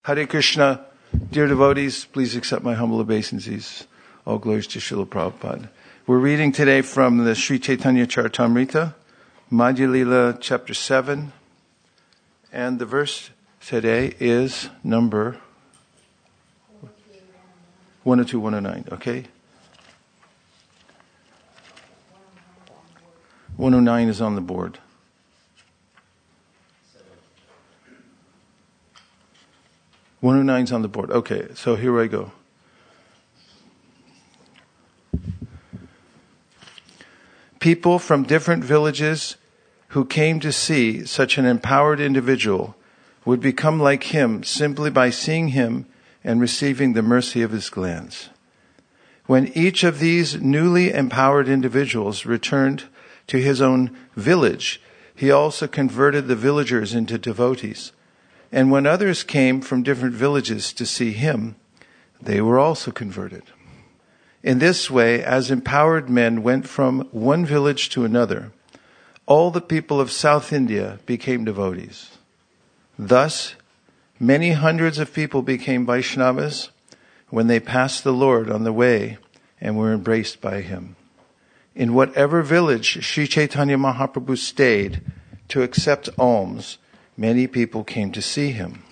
Hare Krishna. Dear devotees, please accept my humble obeisances. All glories to Srila Prabhupada. We're reading today from the Sri Chaitanya Charitamrita, Madhya Lila, chapter 7. And the verse today is number 102, 109, okay? 109 is on the board. One oh nine's on the board. Okay, so here I go. People from different villages who came to see such an empowered individual would become like him simply by seeing him and receiving the mercy of his glance. When each of these newly empowered individuals returned to his own village, he also converted the villagers into devotees. And when others came from different villages to see him, they were also converted. In this way, as empowered men went from one village to another, all the people of South India became devotees. Thus, many hundreds of people became Vaishnavas when they passed the Lord on the way and were embraced by him. In whatever village Sri Chaitanya Mahaprabhu stayed to accept alms, many people came to see him.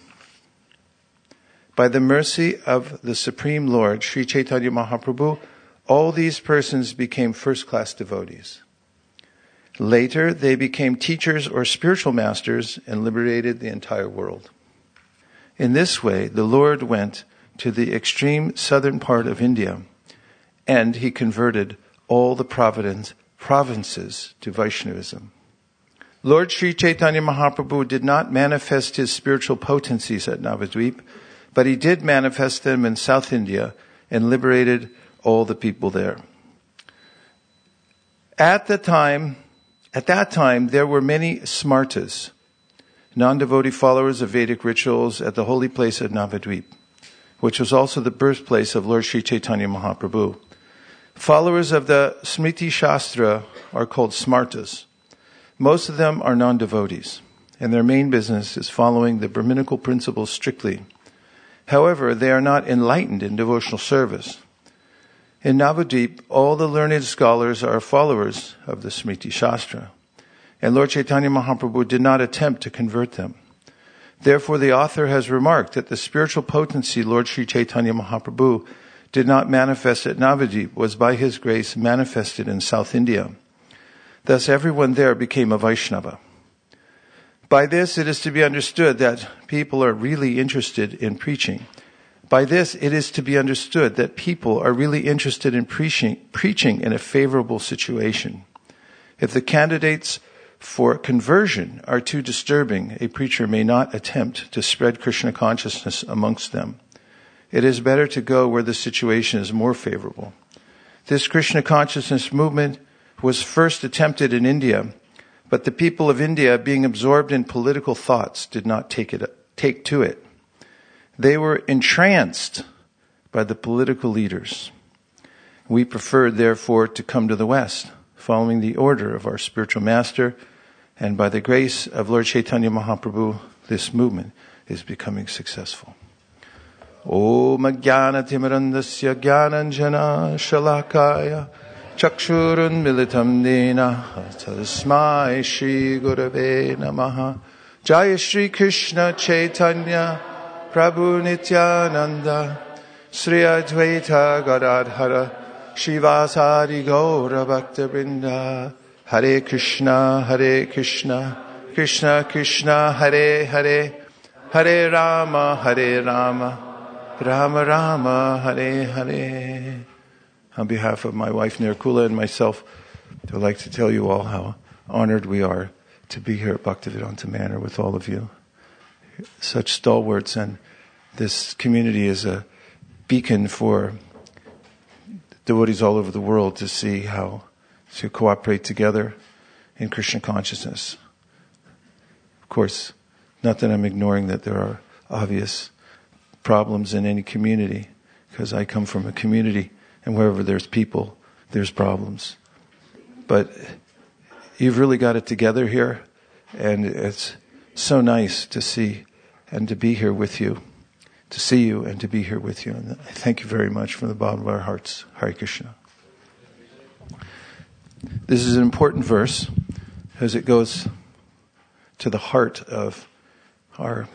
By the mercy of the Supreme Lord, Sri Chaitanya Mahaprabhu, all these persons became first-class devotees. Later, they became teachers or spiritual masters and liberated the entire world. In this way, the Lord went to the extreme southern part of India, and he converted all the provinces to Vaishnavism. Lord Sri Chaitanya Mahaprabhu did not manifest his spiritual potencies at Navadvip, but he did manifest them in South India and liberated all the people there. At that time, there were many smartas, non-devotee followers of Vedic rituals at the holy place at Navadvip, which was also the birthplace of Lord Sri Chaitanya Mahaprabhu. Followers of the Smriti Shastra are called smartas. Most of them are non-devotees, and their main business is following the Brahminical principles strictly. However, they are not enlightened in devotional service. In Navadvip, all the learned scholars are followers of the Smriti Shastra, and Lord Chaitanya Mahaprabhu did not attempt to convert them. Therefore, the author has remarked that the spiritual potency Lord Sri Chaitanya Mahaprabhu did not manifest at Navadvip was by his grace manifested in South India. Thus, everyone there became a Vaishnava. By this, it is to be understood that people are really interested in preaching. By this, it is to be understood that people are really interested in preaching in a favorable situation. If the candidates for conversion are too disturbing, a preacher may not attempt to spread Krishna consciousness amongst them. It is better to go where the situation is more favorable. This Krishna consciousness movement was first attempted in India, but the people of India, being absorbed in political thoughts, did not take to it. They were entranced by the political leaders. We preferred, therefore, to come to the West, following the order of our spiritual master, and by the grace of Lord Chaitanya Mahaprabhu, this movement is becoming successful. Om Jnana Timirandasya Jnananjana Shalakaya Chakshurun Militam Dena Tasmai Shri Gurave Namaha Jaya Shri Krishna Chaitanya Prabhu Nityananda Sri Advaita Gadadhara Shivasari Gaura Bhakta Vrinda Hare Krishna Krishna Krishna Hare Hare Hare Rama Rama Rama Hare Hare. On behalf of my wife Nirkula and myself, I'd like to tell you all how honored we are to be here at Bhaktivedanta Manor with all of you. Such stalwarts, and this community is a beacon for devotees all over the world to see how to cooperate together in Krishna consciousness. Of course, not that I'm ignoring that there are obvious problems in any community, because I come from a community, and wherever there's people, there's problems. But you've really got it together here, and it's so nice to see and to be here with you. to see you and to be here with you. And I thank you very much from the bottom of our hearts. Hare Krishna. This is an important verse as it goes to the heart of our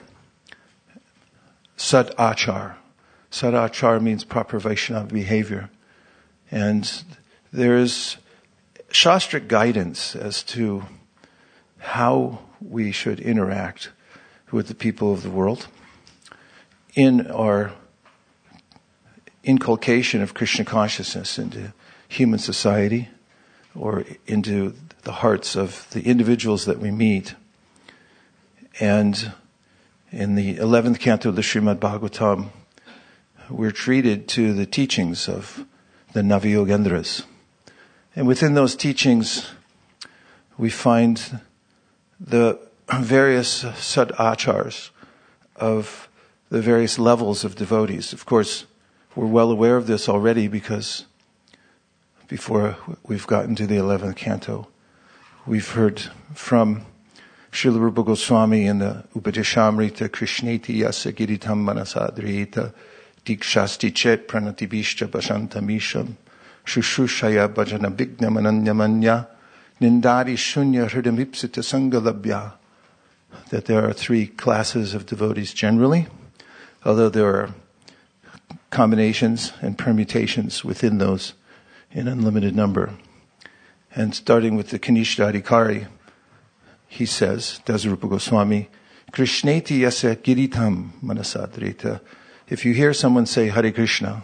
Sad Achar. Sad Achar means proper Vaishnava behavior. And there is Shastric guidance as to how we should interact with the people of the world in our inculcation of Krishna consciousness into human society or into the hearts of the individuals that we meet. And in the 11th canto of the Srimad Bhagavatam, we're treated to the teachings of the Naviyogendras. And within those teachings, we find the various sadachars of the various levels of devotees. Of course, we're well aware of this already because before we've gotten to the 11th canto, we've heard from Srila Rupa Goswami in the Upadeshamrita Krishneti Yasa Giritam Manasadriyeta Dikshasti Chet Pranatibishcha Bashantamisham Shushushaya Bhajana Bhigna Mananyamanya Nindari Shunya Hridamipsita Sangalabhya. That there are three classes of devotees generally, although there are combinations and permutations within those in unlimited number. And starting with the Kanishta Adhikari, he says, Dasarupa Goswami, Krishneti yasa giritam manasadrita. If you hear someone say Hare Krishna,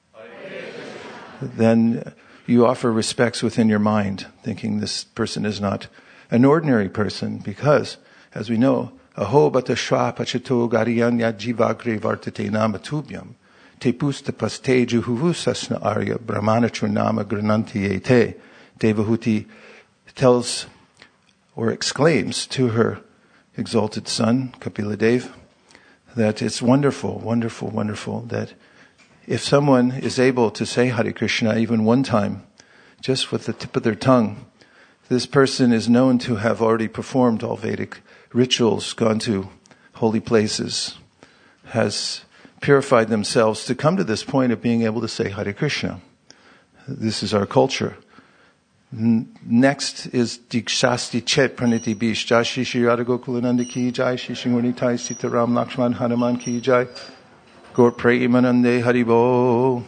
then you offer respects within your mind, thinking this person is not an ordinary person, because, as we know, aho bata shwa pachato gariyanya jivagre vartate nama tubhyam te pustapas te juhuvusasna arya brahmanachu nama grananti ete. Devahuti tells or exclaims to her exalted son, Kapila Dev, that it's wonderful, wonderful, wonderful that if someone is able to say Hare Krishna even one time, just with the tip of their tongue, this person is known to have already performed all Vedic rituals, gone to holy places, has purified themselves to come to this point of being able to say Hare Krishna. This is our culture. Next is Dikshasti Chet Praniti Bish. Jai Shri Shri Radha Gokulananda Ki Jai, Shri Shingurnitai Sitaram Lakshman Hanuman Ki Jai, Gaur Premanande Haribo.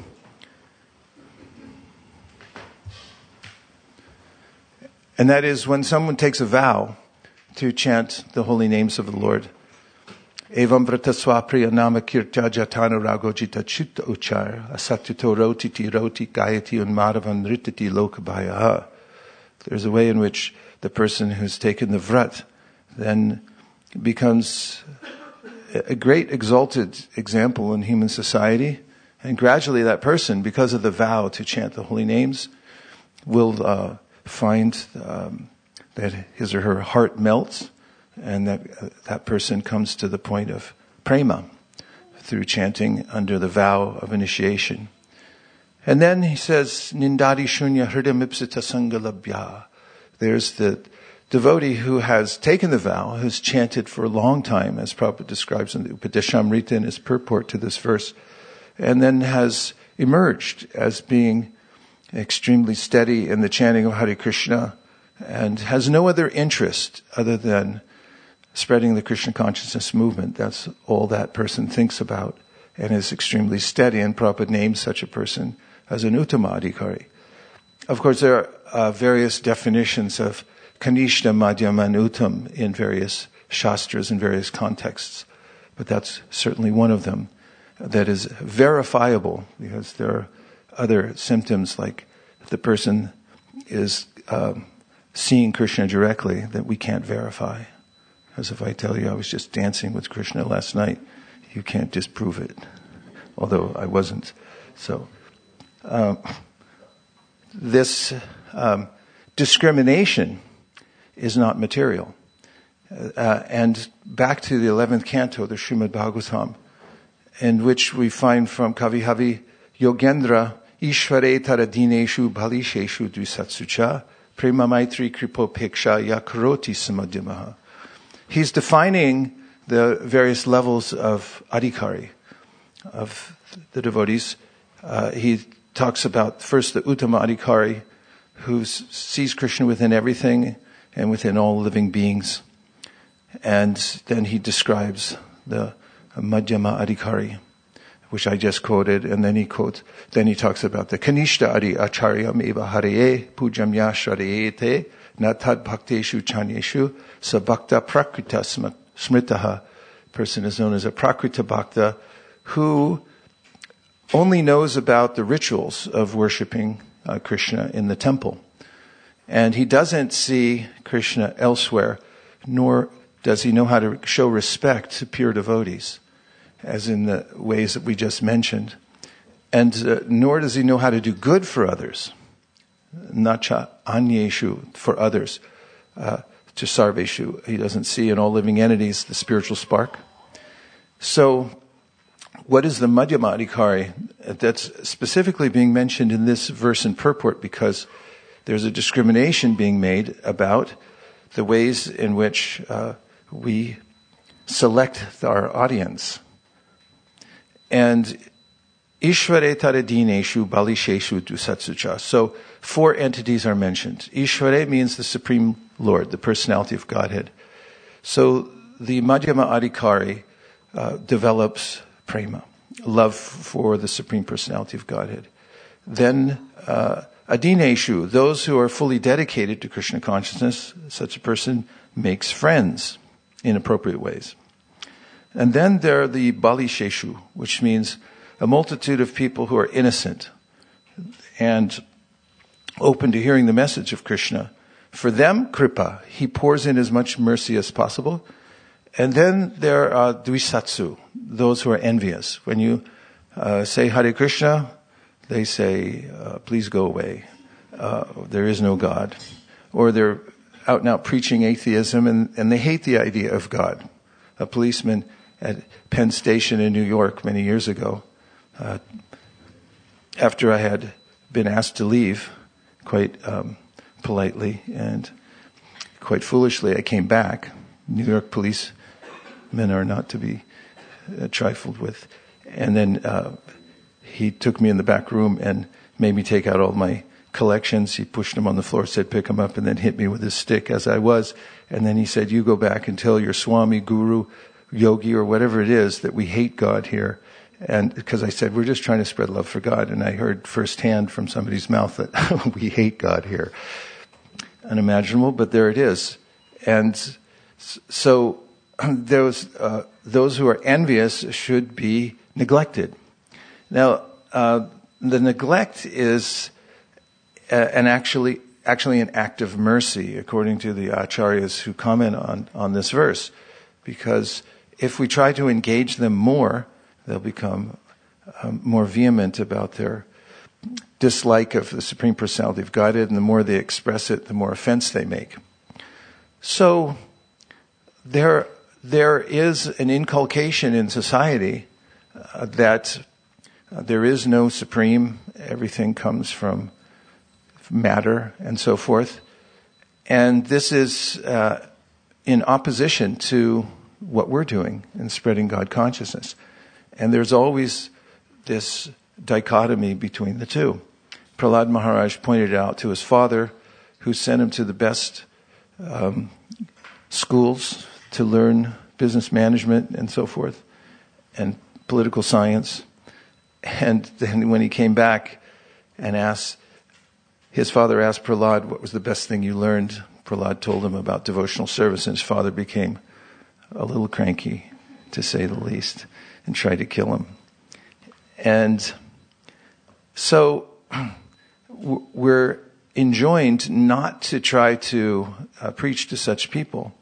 And that is when someone takes a vow to chant the holy names of the Lord. Evam vrata swapriya nama kirtya jatana ragojita chitta uchar asatito rotiti roti gayati unmadavan ritati lokabhaya. There's a way in which the person who's taken the vrat then becomes a great exalted example in human society. And gradually that person, because of the vow to chant the holy names, will find that his or her heart melts, and that person comes to the point of prema through chanting under the vow of initiation. And then he says, Nindadi Shunya Hridamipsita Sangalabhya. There's the devotee who has taken the vow, who's chanted for a long time, as Prabhupada describes in the Upadeshamrita in his purport to this verse, and then has emerged as being extremely steady in the chanting of Hare Krishna, and has no other interest other than spreading the Krishna consciousness movement. That's all that person thinks about, and is extremely steady. And Prabhupada names such a person as an Uttama Adhikari. Of course, there are various definitions of Kanishta, Madhyama, and Uttam in various shastras in various contexts, but that's certainly one of them that is verifiable, because there are other symptoms like the person is seeing Krishna directly that we can't verify. As if I tell you I was just dancing with Krishna last night, you can't disprove it, although I wasn't. So this discrimination is not material. And back to the 11th canto, the Srimad Bhagavatam, in which we find from Kavihavi, Yogendra Ishvare Taradineshu Bhalisheshu Dvisatsucha Prema Maitri Kripopeksha Yakaroti Samadhyamaha. He's defining the various levels of adhikari. of the devotees. He talks about first the Uttama Adhikari, who sees Krishna within everything and within all living beings. And then he describes the Madhyama Adhikari, which I just quoted, and then he talks about the Kanishta Adi Acharyam Eva Hareye Pujam Yashrayete Natad Bhakteshu Chanyeshu Sabhakta Prakrita Smritaha. Person is known as a Prakrita Bhakta who only knows about the rituals of worshipping Krishna in the temple. And he doesn't see Krishna elsewhere, nor does he know how to show respect to pure devotees, as in the ways that we just mentioned. And nor does he know how to do good for others. Nacha anyeshu, for others. To sarveshu, he doesn't see in all living entities the spiritual spark. So, what is the Madhyama Adhikari? That's specifically being mentioned in this verse and purport because there's a discrimination being made about the ways in which we select our audience. And Ishvare Taradineshu Balisheshu Dusatsucha. So 4 entities are mentioned. Ishvare means the Supreme Lord, the personality of Godhead. So the Madhyama Adhikari develops prema, love for the Supreme Personality of Godhead. Then Adineshu, those who are fully dedicated to Krishna consciousness, such a person makes friends in appropriate ways. And then there are the Balisheshu, which means a multitude of people who are innocent and open to hearing the message of Krishna. For them, Kripa, he pours in as much mercy as possible. And then there are Dvisatsu, those who are envious. When you say Hare Krishna, they say, please go away. There is no God. Or they're out and out preaching atheism and they hate the idea of God. A policeman at Penn Station in New York many years ago, after I had been asked to leave quite politely and quite foolishly, I came back. New York policemen are not to be trifled with. And then he took me in the back room and made me take out all my collections. He pushed them on the floor, said pick them up, and then hit me with his stick as I was. And then he said, you go back and tell your Swami, Guru, Yogi, or whatever it is that we hate God here. And because I said, we're just trying to spread love for God. And I heard firsthand from somebody's mouth that we hate God here. Unimaginable, but there it is. And so those who are envious should be neglected. Now, the neglect is actually an act of mercy, according to the acharyas who comment on this verse, because if we try to engage them more, they'll become more vehement about their dislike of the Supreme Personality of Godhead, and the more they express it, the more offense they make. So there is an inculcation in society that there is no supreme, everything comes from matter and so forth. And this is in opposition to what we're doing in spreading God consciousness. And there's always this dichotomy between the two. Prahlad Maharaj pointed out to his father, who sent him to the best schools to learn business management and so forth, and political science. And then when he came back and his father asked Prahlad, what was the best thing you learned? Prahlad told him about devotional service, and his father became a little cranky, to say the least, and tried to kill him. And so we're enjoined not to try to preach to such people.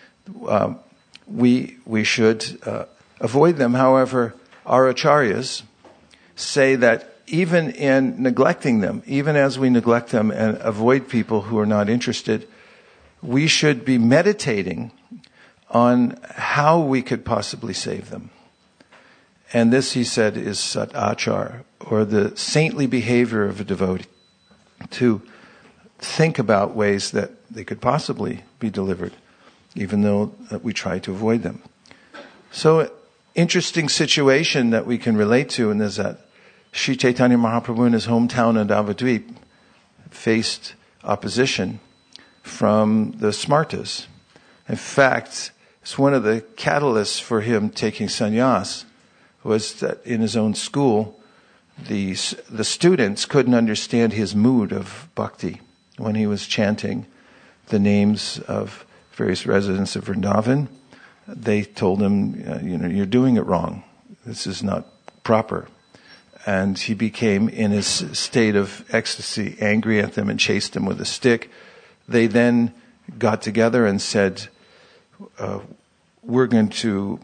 We should avoid them. However, our acharyas say that even in neglecting them, even as we neglect them and avoid people who are not interested, we should be meditating on how we could possibly save them. And this, he said, is sat achar, or the saintly behavior of a devotee, to think about ways that they could possibly be delivered, even though we try to avoid them. So interesting situation that we can relate to, and is that Sri Chaitanya Mahaprabhu in his hometown of Navadvip faced opposition from the Smartas. In fact, it's one of the catalysts for him taking sannyas was that in his own school, the students couldn't understand his mood of bhakti when he was chanting the names of various residents of Vrindavan. They told him, you're doing it wrong. This is not proper. And he became, in his state of ecstasy, angry at them and chased them with a stick. They then got together and said, we're going to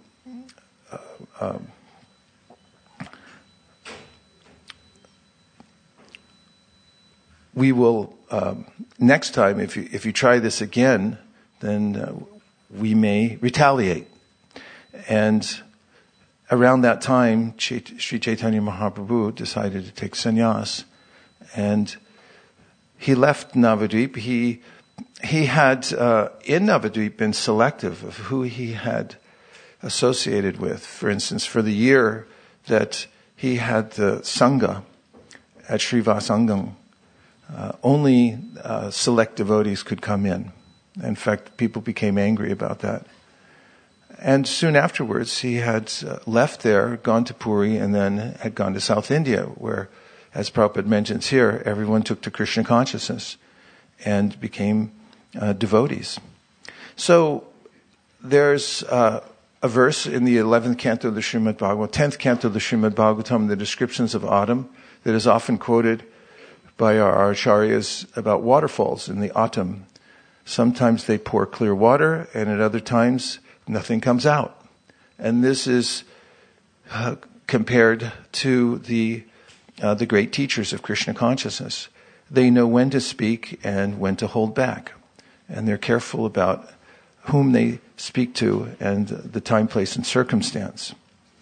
we will next time, if you try this again, then we may retaliate. And around that time, Sri Chaitanya Mahaprabhu decided to take sannyas, and he left Navadvip. He had in Navadvip been selective of who he had associated with. For instance, for the year that he had the Sangha at Srivasangam, only select devotees could come in. In fact, people became angry about that. And soon afterwards, he had left there, gone to Puri, and then had gone to South India, where, as Prabhupada mentions here, everyone took to Krishna consciousness and became devotees. So there's a verse in the 11th canto of the Srimad Bhagavatam, 10th canto of the Srimad Bhagavatam, the descriptions of autumn, that is often quoted by our acharyas about waterfalls in the autumn. Sometimes they pour clear water, and at other times nothing comes out. And this is compared to the great teachers of Krishna consciousness. They know when to speak and when to hold back. And they're careful about whom they speak to and the time, place, and circumstance.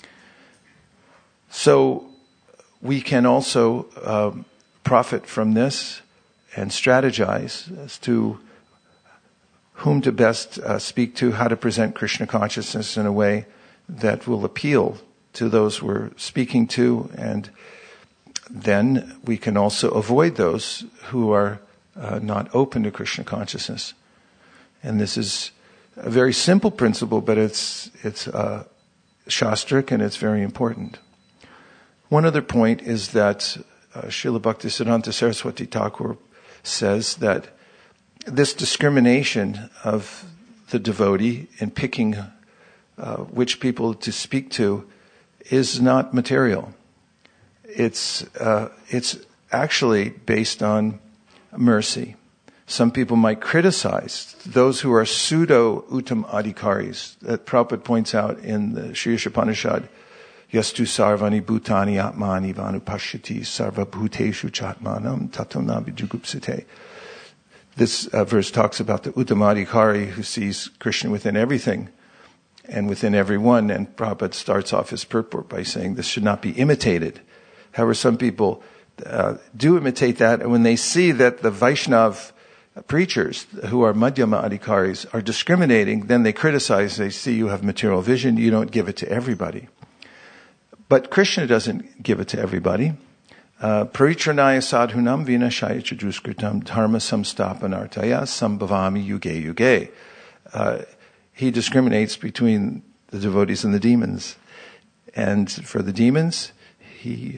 So we can also profit from this and strategize as to whom to best speak to, how to present Krishna consciousness in a way that will appeal to those we're speaking to, and then we can also avoid those who are not open to Krishna consciousness. And this is a very simple principle, but it's shastric and it's very important. One other point is that Srila Bhaktisiddhanta Saraswati Thakur says that this discrimination of the devotee in picking which people to speak to is not material. It's actually based on mercy. Some people might criticize those who are pseudo-uttam adhikaris, that Prabhupada points out in the Sri Upanishad, Yastu sarvani bhutani atmani vanupashyati sarva bhuteshu chatmanam tatam nabhijugupsite. This verse talks about the Uttamadhikari who sees Krishna within everything and within everyone. And Prabhupada starts off his purport by saying this should not be imitated. However, some people do imitate that. And when they see that the Vaishnav preachers who are Madhyama Adhikaris are discriminating, then they criticize. They see you have material vision. You don't give it to everybody. But Krishna doesn't give it to everybody. Paritranaya sadhunam vinashaya chaduskritam dharma samstapanartaya sambhavami yuge yuge. He discriminates between the devotees and the demons. And for the demons, he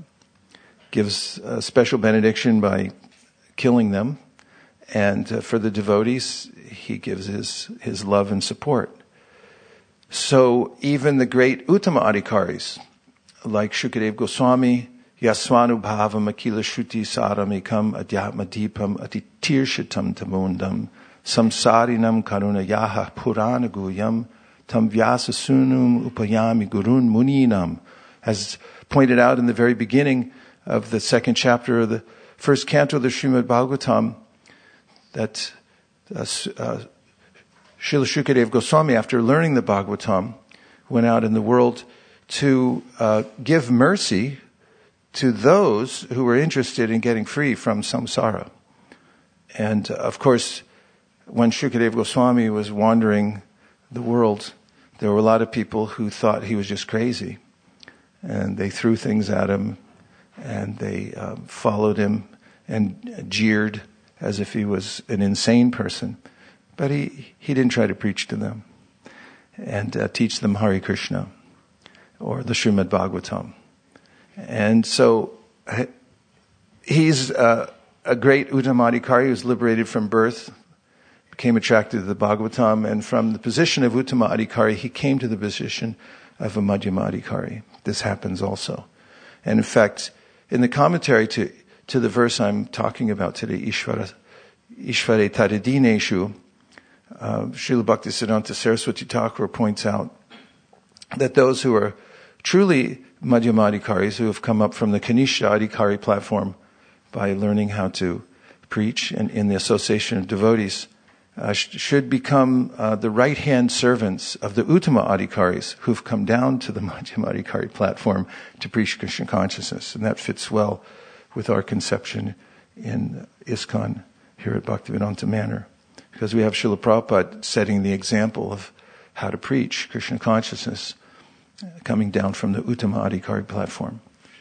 gives a special benediction by killing them. And for the devotees, he gives his love and support. So even the great Uttama Adhikaris, like Shukadev Goswami, Yaswanubhavam Akila Shruti Saramikam Adhyatma Deepam Atitirshyatam Tamundam Samsarinam Karuna Yaha Purana Guyam Tam Vyasa Sunum Upayami Gurun Muninam, as pointed out in the very beginning of the second chapter of the first canto of the Srimad Bhagavatam, that Srila Shukadev Goswami, after learning the Bhagavatam, went out in the world to give mercy to those who were interested in getting free from samsara. And of course, when Shukadev Goswami was wandering the world there were a lot of people who thought he was just crazy. And they threw things at him, and they followed him and jeered as if he was an insane person. But he didn't try to preach to them and teach them Hare Krishna or the Srimad Bhagavatam. And so he's a great Uttama-adhikari who was liberated from birth, became attracted to the Bhagavatam, and from the position of Uttama-adhikari, he came to the position of a Madhyama-adhikari. This happens also. And in fact, in the commentary to the verse I'm talking about today, Ishvare Tadidineshu, Srila Bhaktisiddhanta Saraswati Thakur points out that those who are truly Madhyama-adhikaris, who have come up from the Kanishta Adhikari platform by learning how to preach and in the association of devotees, should become the right-hand servants of the Uttama-adhikaris who've come down to the Madhyama-adhikari platform to preach Krishna consciousness. And that fits well with our conception in ISKCON here at Bhaktivedanta Manor, because we have Srila Prabhupada setting the example of how to preach Krishna consciousness coming down from the Uttama-adhikari platform.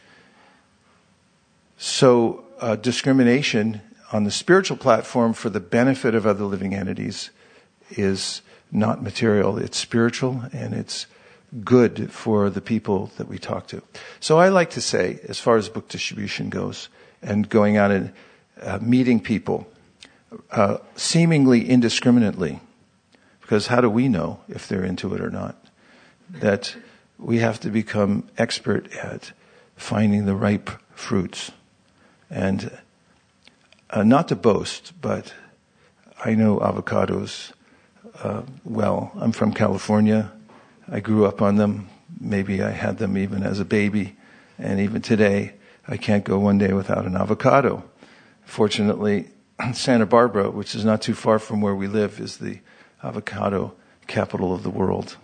So discrimination on the spiritual platform for the benefit of other living entities is not material. It's spiritual, and it's good for the people that we talk to. So I like to say, as far as book distribution goes, and going out and meeting people seemingly indiscriminately, because how do we know if they're into it or not? That we have to become expert at finding the ripe fruits. And not to boast, but I know avocados well. I'm from California. I grew up on them. Maybe I had them even as a baby. And even today, I can't go one day without an avocado. Fortunately, Santa Barbara, which is not too far from where we live, is the avocado capital of the world.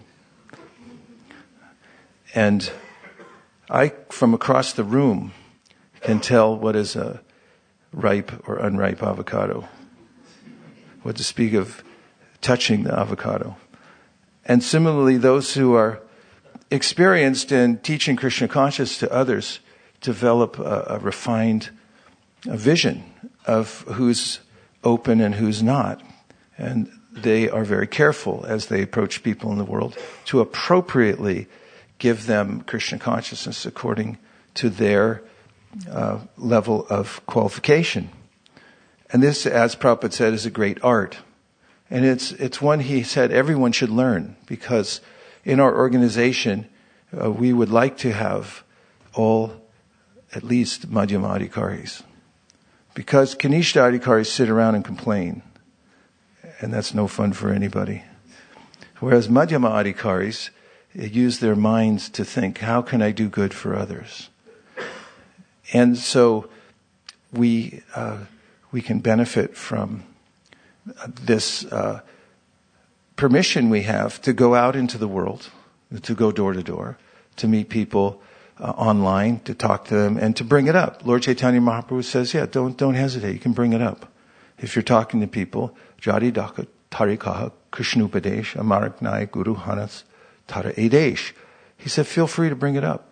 And I, from across the room, can tell what is a ripe or unripe avocado. What to speak of touching the avocado. And similarly, those who are experienced in teaching Krishna consciousness to others develop a refined vision of who's open and who's not. And they are very careful as they approach people in the world to appropriately give them Krishna consciousness according to their level of qualification. And this, as Prabhupada said, is a great art. And it's one he said everyone should learn, because in our organization, we would like to have all at least Madhyama-adhikaris. Because Kanishta adhikaris sit around and complain, and that's no fun for anybody. Whereas Madhyama-adhikaris use their minds to think, how can I do good for others? And so we can benefit from this permission we have to go out into the world, to go door to door, to meet people online, to talk to them, and to bring it up. Lord Chaitanya Mahaprabhu says, don't hesitate. You can bring it up. If you're talking to people, Jati Daka Tarikaha Krishnupadesh Amaraknai Guru Hanas Tara Edesh. He said, feel free to bring it up.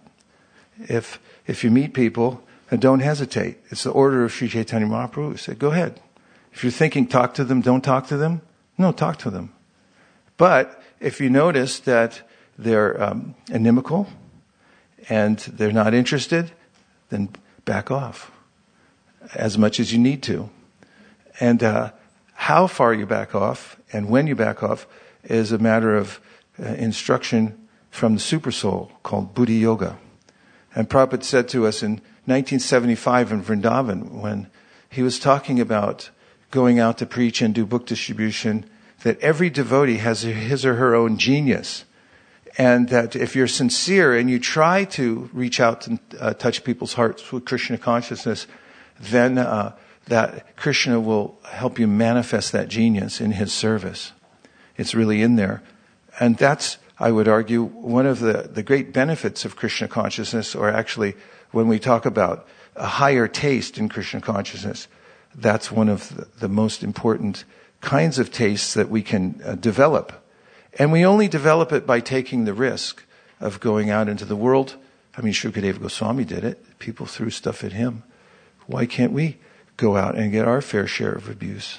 If you meet people, don't hesitate. It's the order of Sri Chaitanya Mahaprabhu. He said, go ahead. If you're thinking talk to them, don't talk to them. No, talk to them. But if you notice that they're inimical and they're not interested, then back off as much as you need to. And how far you back off and when you back off is a matter of instruction from the Super Soul called Buddhi Yoga. And Prabhupada said to us in 1975 in Vrindavan, when he was talking about going out to preach and do book distribution, that every devotee has his or her own genius. And that if you're sincere and you try to reach out and touch people's hearts with Krishna consciousness, then that Krishna will help you manifest that genius in his service. It's really in there. And that's, I would argue, one of the great benefits of Krishna consciousness, or actually when we talk about a higher taste in Krishna consciousness, that's one of the most important kinds of tastes that we can develop. And we only develop it by taking the risk of going out into the world. I mean, Shukadeva Goswami did it. People threw stuff at him. Why can't we go out and get our fair share of abuse?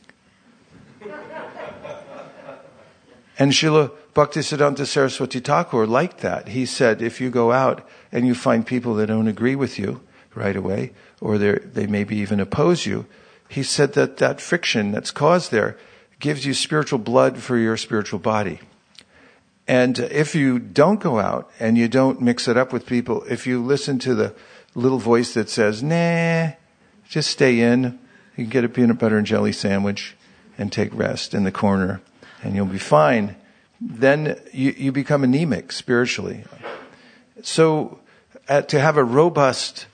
And Srila Bhaktisiddhanta Saraswati Thakur liked that. He said, if you go out and you find people that don't agree with you right away, or they maybe even oppose you, he said that friction that's caused there gives you spiritual blood for your spiritual body. And if you don't go out and you don't mix it up with people, if you listen to the little voice that says, nah, just stay in, you can get a peanut butter and jelly sandwich and take rest in the corner and you'll be fine, then you become anemic spiritually. So to have a robust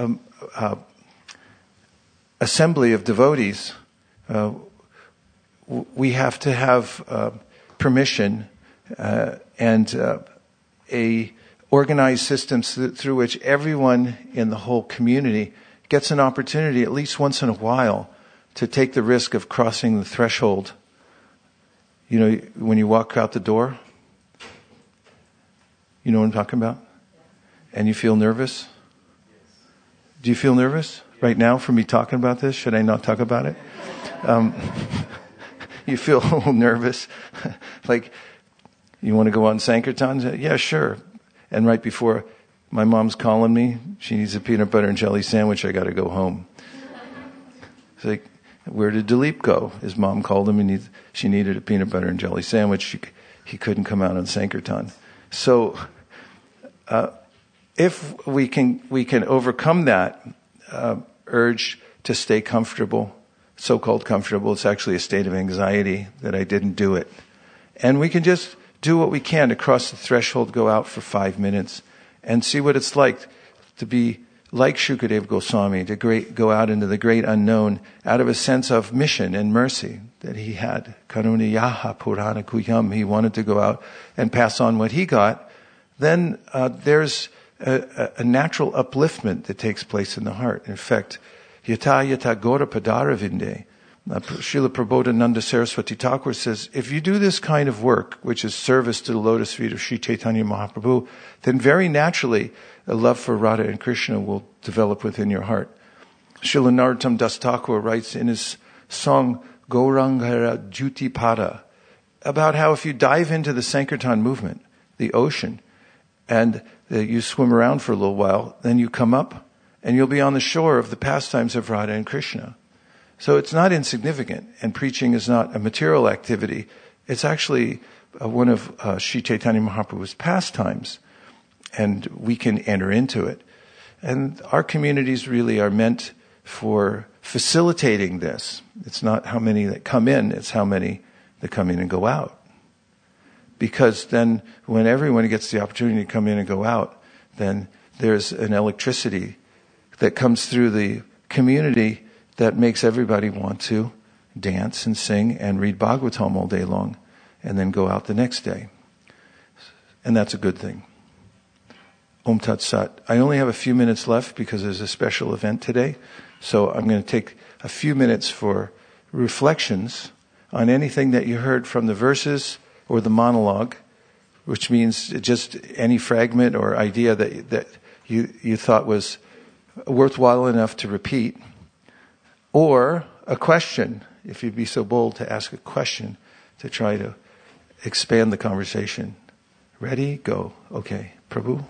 assembly of devotees, we have to have permission and a organized system through which everyone in the whole community gets an opportunity at least once in a while to take the risk of crossing the threshold. You know, when you walk out the door, you know what I'm talking about? And you feel nervous? Do you feel nervous right now for me talking about this? Should I not talk about it? You feel a little nervous, like you want to go on Sankirtan? Yeah, sure. And right before, my mom's calling me. She needs a peanut butter and jelly sandwich. I got to go home. It's like, where did Dilip go? His mom called him and she needed a peanut butter and jelly sandwich. He couldn't come out on Sankirtan. So, if we can overcome that urge to stay comfortable, so-called comfortable, it's actually a state of anxiety that I didn't do it. And we can just do what we can to cross the threshold, go out for 5 minutes and see what it's like to be like Shukadeva Goswami, to go out into the great unknown out of a sense of mission and mercy that he had. Karuna Yaha Purana Kuyam. He wanted to go out and pass on what he got. Then there's a natural upliftment that takes place in the heart. In fact, Yata Yata Gora Padara Vinde. Srila Prabodhananda Saraswati Thakur says, if you do this kind of work, which is service to the lotus feet of Sri Chaitanya Mahaprabhu, then very naturally a love for Radha and Krishna will develop within your heart. Srila Narottam Das Thakur writes in his song Gaurangara Jyoti Pada about how if you dive into the Sankirtan movement, the ocean, and you swim around for a little while, then you come up and you'll be on the shore of the pastimes of Radha and Krishna. So it's not insignificant, and preaching is not a material activity. It's actually one of Sri Chaitanya Mahaprabhu's pastimes, and we can enter into it. And our communities really are meant for facilitating this. It's not how many that come in, it's how many that come in and go out. Because then when everyone gets the opportunity to come in and go out, then there's an electricity that comes through the community that makes everybody want to dance and sing and read Bhagavatam all day long and then go out the next day. And that's a good thing. Om Tat Sat. I only have a few minutes left because there's a special event today. So I'm going to take a few minutes for reflections on anything that you heard from the verses or the monologue, which means just any fragment or idea that you thought was worthwhile enough to repeat. Or a question, if you'd be so bold to ask a question to try to expand the conversation. Ready? Go. Okay. Prabhu?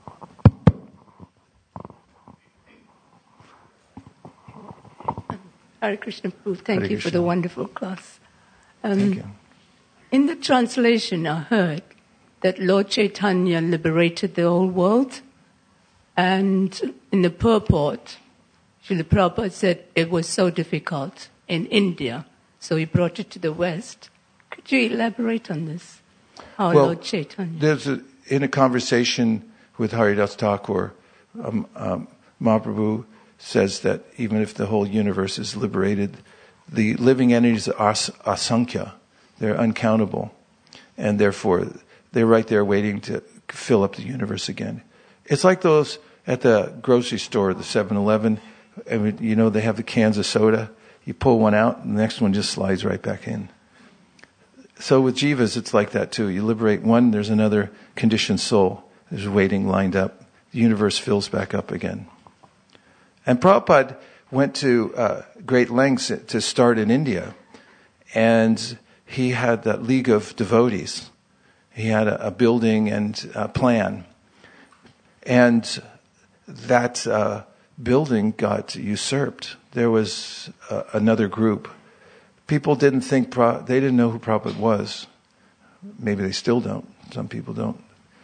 Hare Krishna Prabhu, thank you for the wonderful class. Thank you. In the translation, I heard that Lord Chaitanya liberated the whole world, and in the purport, Srila Prabhupada said it was so difficult in India, so he brought it to the West. Could you elaborate on this? How Lord Chaitanya? In a conversation with Haridas Thakur, Mahaprabhu says that even if the whole universe is liberated, the living entities are asankhya. They're uncountable. And therefore, they're right there waiting to fill up the universe again. It's like those at the grocery store, the 7-Eleven. I mean, you know, they have the cans of soda. You pull one out, and the next one just slides right back in. So with jivas, it's like that too. You liberate one, there's another conditioned soul. There's waiting lined up. The universe fills back up again. And Prabhupada went to great lengths to start in India. And he had that league of devotees. He had a building and a plan. And that building got usurped. There was another group. People didn't think, they didn't know who Prabhupada was. Maybe they still don't. Some people don't.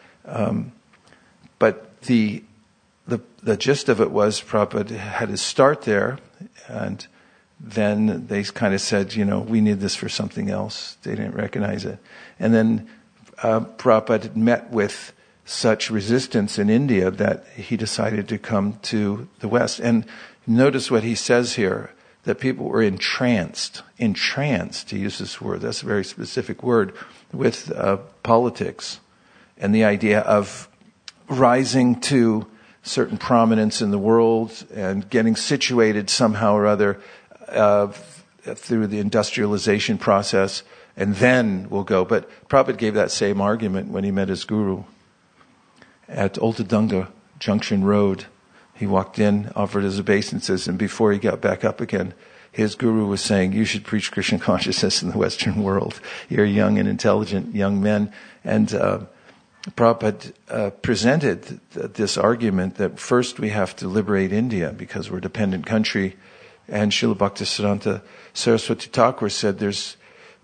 But the gist of it was Prabhupada had his start there, and then they kind of said, we need this for something else. They didn't recognize it. And then Prabhupada met with such resistance in India that he decided to come to the West. And notice what he says here, that people were entranced, to use this word, that's a very specific word, with politics and the idea of rising to certain prominence in the world and getting situated somehow or other through the industrialization process, and then we'll go. But Prabhupada gave that same argument when he met his guru at Oltadunga Junction Road. He walked in, offered his obeisances, and before he got back up again, his guru was saying, you should preach Krishna consciousness in the Western world. You're young and intelligent young men. And Prabhupada presented this argument that first we have to liberate India because we're a dependent country. And Srila Bhaktisiddhanta Saraswati Thakur said there's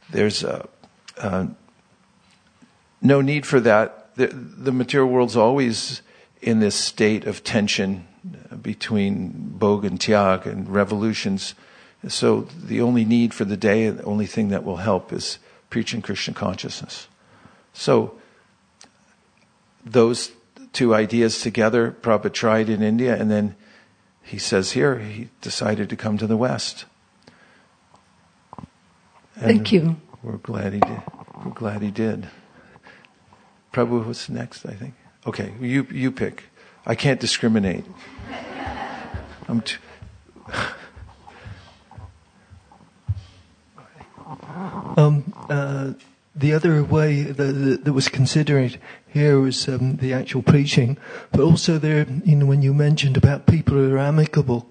no need for that. The material world's always in this state of tension between Bhog and Tyag and revolutions. So the only need for the day, and the only thing that will help is preaching Krishna consciousness. So those two ideas together, Prabhupada tried in India, and then he says here, he decided to come to the West. And thank you. We're glad he did. We're glad he did. Prabhu, what's next, I think? Okay, you pick. I can't discriminate. The other way that was considered here was the actual preaching, but also there, when you mentioned about people who are unamicable,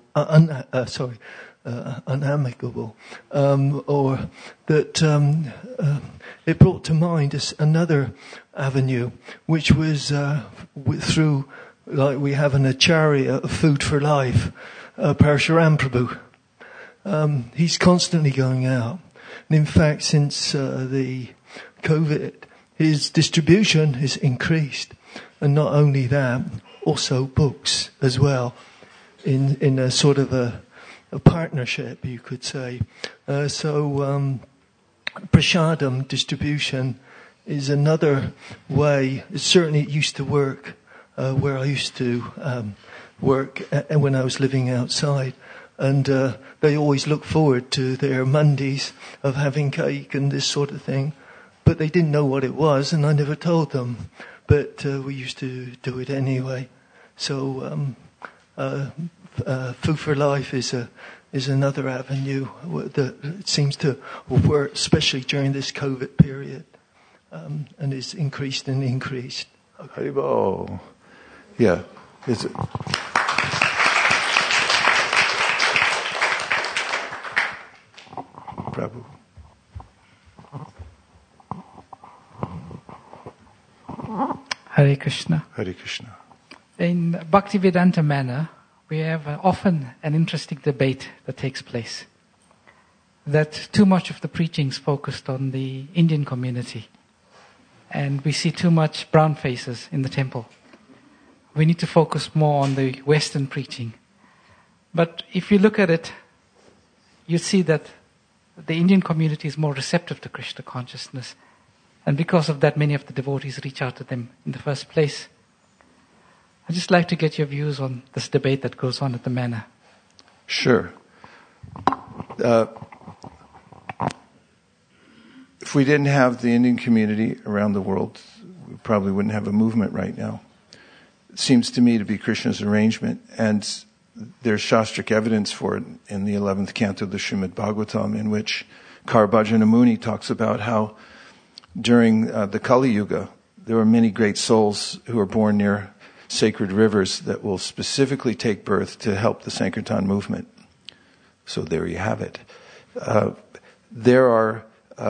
or that it brought to mind another avenue, which was through, like we have an Acharya, Food for Life, Parashuram Prabhu. He's constantly going out. And in fact, since the COVID, his distribution has increased. And not only that, also books as well, in a sort of a partnership, you could say. So prasadam distribution is another way. Certainly it used to work where I used to work when I was living outside. And they always look forward to their Mondays of having cake and this sort of thing. But they didn't know what it was, and I never told them. But we used to do it anyway. So Food for Life is another avenue that seems to work, especially during this COVID period, and is increased and increased. Okay. Haribol. Yeah. Is it? Prabhu. Hare Krishna. Hare Krishna. In Bhaktivedanta manner, we have often an interesting debate that takes place. That too much of the preaching is focused on the Indian community. And we see too much brown faces in the temple. We need to focus more on the Western preaching. But if you look at it, you see that the Indian community is more receptive to Krishna consciousness. And because of that, many of the devotees reach out to them in the first place. I'd just like to get your views on this debate that goes on at the manor. Sure. If we didn't have the Indian community around the world, we probably wouldn't have a movement right now. It seems to me to be Krishna's arrangement, and there's Shastric evidence for it in the 11th canto of the Srimad Bhagavatam, in which Karabhajana Muni talks about how during the Kali Yuga, there were many great souls who were born near sacred rivers that will specifically take birth to help the Sankirtan movement. So there you have it. There are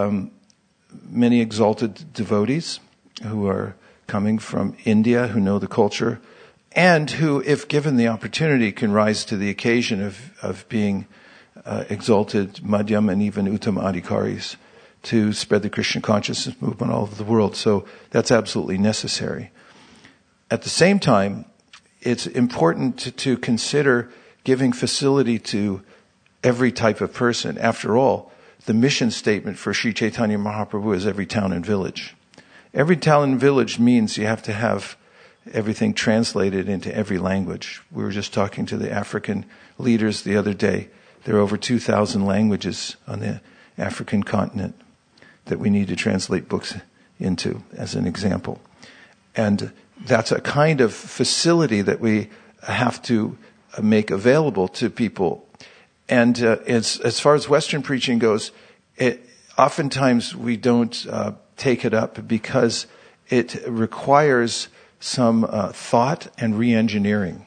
many exalted devotees who are coming from India, who know the culture, and who, if given the opportunity, can rise to the occasion of being exalted Madhyam and even Uttam Adhikaris to spread the Krishna consciousness movement all over the world. So that's absolutely necessary. At the same time, it's important to consider giving facility to every type of person. After all, the mission statement for Sri Chaitanya Mahaprabhu is every town and village. Every town and village means you have to have everything translated into every language. We were just talking to the African leaders the other day. There are over 2,000 languages on the African continent that we need to translate books into, as an example. And that's a kind of facility that we have to make available to people. And as far as Western preaching goes, oftentimes we don't take it up because it requires some thought and re-engineering.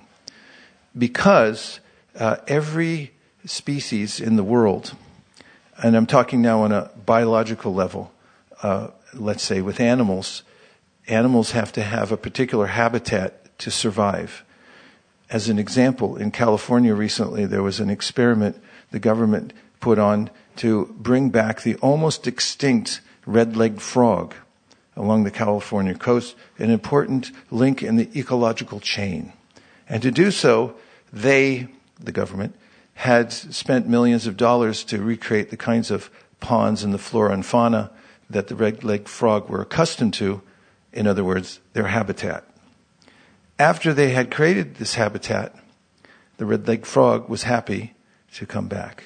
Because every species in the world, and I'm talking now on a biological level, let's say with animals have to have a particular habitat to survive. As an example, in California recently, there was an experiment the government put on to bring back the almost extinct red-legged frog along the California coast, an important link in the ecological chain. And to do so, the government, had spent millions of dollars to recreate the kinds of ponds and the flora and fauna that the red-legged frog were accustomed to, in other words, their habitat. After they had created this habitat, the red-legged frog was happy to come back.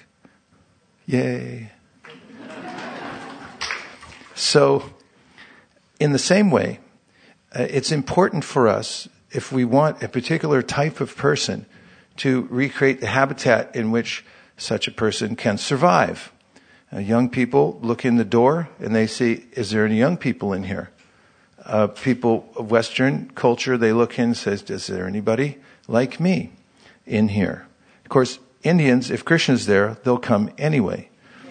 Yay. So, in the same way, it's important for us, if we want a particular type of person, to recreate the habitat in which such a person can survive. Young people look in the door and they see, is there any young people in here? People of Western culture, they look in and says, is there anybody like me in here? Of course, Indians, if Krishna's there, they'll come anyway.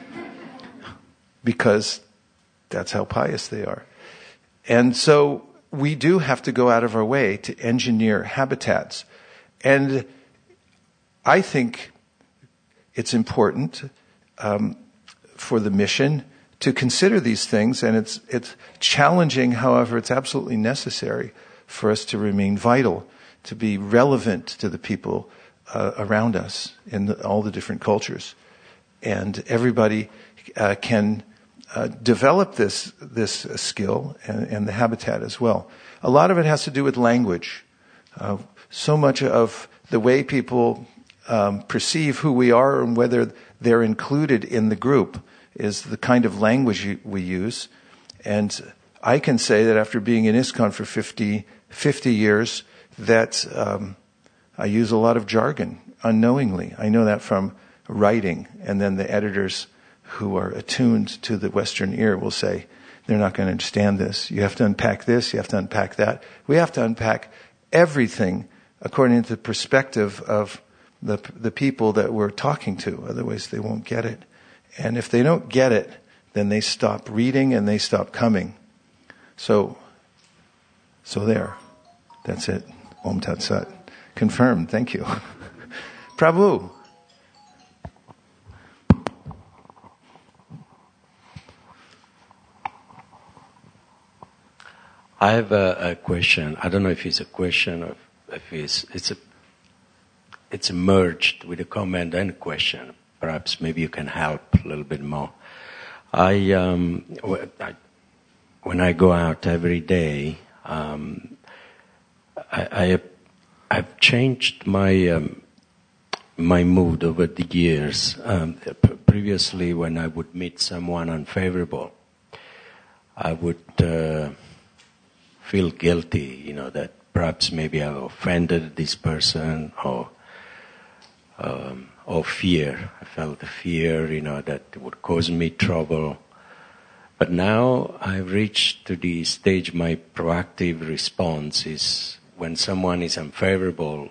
Because that's how pious they are. And so we do have to go out of our way to engineer habitats. And I think it's important for the mission to consider these things, and it's challenging, however, it's absolutely necessary for us to remain vital, to be relevant to the people around us in all the different cultures. And everybody can develop this skill and the habitat as well. A lot of it has to do with language. So much of the way people perceive who we are and whether they're included in the group is the kind of language we use. And I can say that after being in ISKCON for 50 years, that I use a lot of jargon unknowingly. I know that from writing, and then the editors who are attuned to the Western ear will say, they're not going to understand this. You have to unpack this, you have to unpack that. We have to unpack everything according to the perspective of the people that we're talking to. Otherwise, they won't get it. And if they don't get it, then they stop reading and they stop coming. So there. That's it. Om Tat Sat. Confirmed. Thank you. Prabhu. I have a question. I don't know if it's a question or if it's merged with a comment and a question. Perhaps maybe you can help a little bit more. When I go out every day, I've changed my mood over the years. Previously, when I would meet someone unfavorable, I would feel guilty, that perhaps maybe I offended this person, or fear. I felt the fear, that it would cause me trouble. But now I've reached to the stage my proactive response is when someone is unfavorable,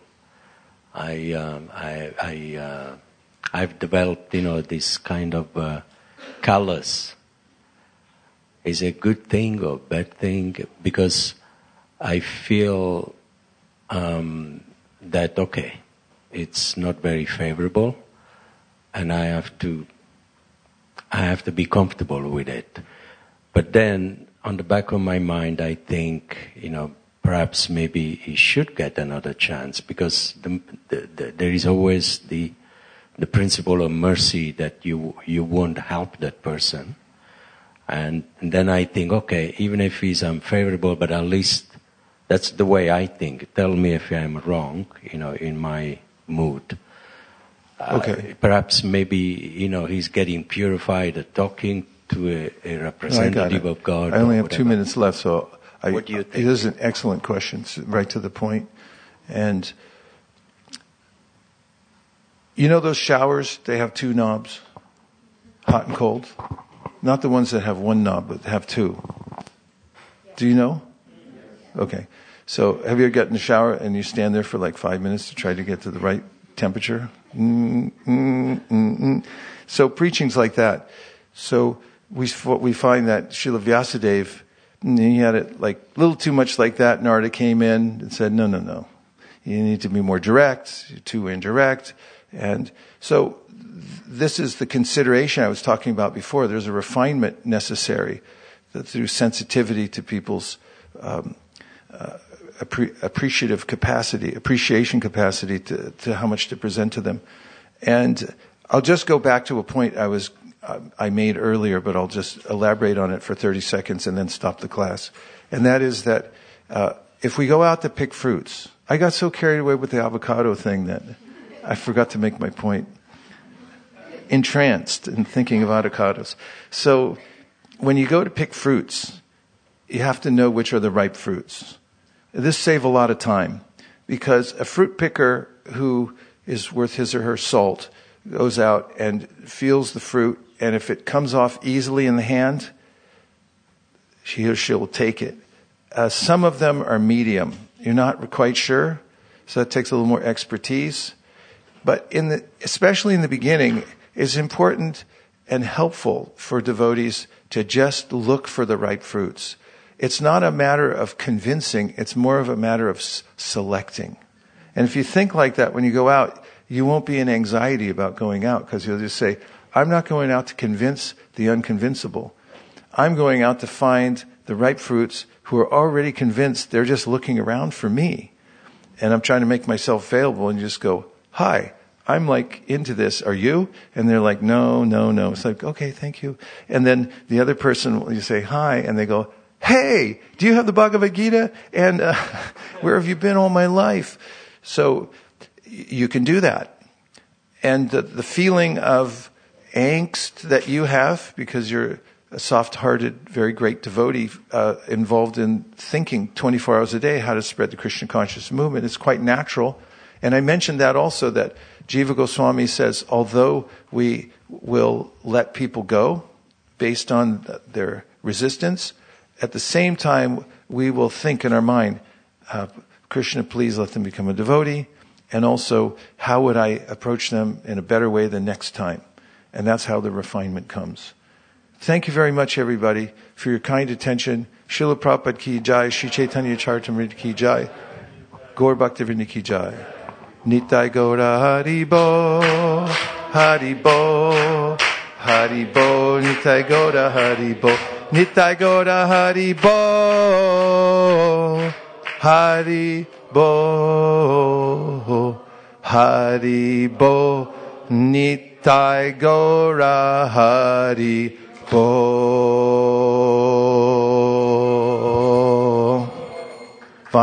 I've developed, this kind of callous. Is a good thing or bad thing? Because I feel that, okay, it's not very favorable, and I have to be comfortable with it. But then, on the back of my mind, I think, perhaps maybe he should get another chance, because there is always the principle of mercy that you won't help that person. And then I think, okay, even if he's unfavorable, but at least that's the way I think. Tell me if I'm wrong, in my mood. Okay. Perhaps maybe, he's getting purified at talking to a representative of God. I only have 2 minutes left, so what do you think? It is an excellent question. It's right to the point. And those showers, they have 2 knobs, hot and cold? Not the ones that have 1 knob, but have 2. Do you know? Okay. So have you ever gotten in the shower and you stand there for like 5 minutes to try to get to the right temperature? So preaching's like that. So we find that Srila Vyasadeva, he had it like a little too much like that. Narada came in and said, no. You need to be more direct, you're too indirect. And so this is the consideration I was talking about before. There's a refinement necessary through sensitivity to people's appreciation capacity to how much to present to them. And I'll just go back to a point I made earlier, but I'll just elaborate on it for 30 seconds and then stop the class. And that is that if we go out to pick fruits, I got so carried away with the avocado thing that I forgot to make my point. Entranced in thinking of avocados. So when you go to pick fruits, you have to know which are the ripe fruits. This saves a lot of time, because a fruit picker who is worth his or her salt goes out and feels the fruit, and if it comes off easily in the hand, he or she will take it. Some of them are medium. You're not quite sure, so that takes a little more expertise. But especially in the beginning, it's important and helpful for devotees to just look for the right fruits. It's not a matter of convincing, it's more of a matter of selecting. And if you think like that when you go out, you won't be in anxiety about going out, because you'll just say, I'm not going out to convince the unconvincible. I'm going out to find the ripe fruits who are already convinced, they're just looking around for me. And I'm trying to make myself available and just go, hi, I'm like into this. Are you? And they're like, no. It's like, okay, thank you. And then the other person, you say hi, and they go, hey, do you have the Bhagavad Gita? And where have you been all my life? So you can do that. And the feeling of angst that you have, because you're a soft-hearted, very great devotee involved in thinking 24 hours a day how to spread the Krishna conscious movement, is quite natural. And I mentioned that also, that Jiva Goswami says, although we will let people go based on their resistance, at the same time we will think in our mind, Krishna, please let them become a devotee, and also how would I approach them in a better way the next time. And that's how the refinement comes. Thank you very much, everybody, for your kind attention. Srila Prabhupada ki jai, Shri Chaitanya Charitamrita ki jai, Gaur Bhaktivinoda ki jai. Nitai Gaura Hari Bo, Hari Bo, Hari Bo, Nitai Gaura Hari Bo, Nitai Gaura Hari Bo, Hari Bo, Hari Bo, Nitai Gaura Hari Bo.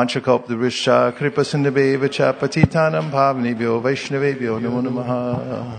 Vanchakalptaruscha kripa sindhaveva cha patitanam bhavanebhyo vaishnavebhyo namo namaha.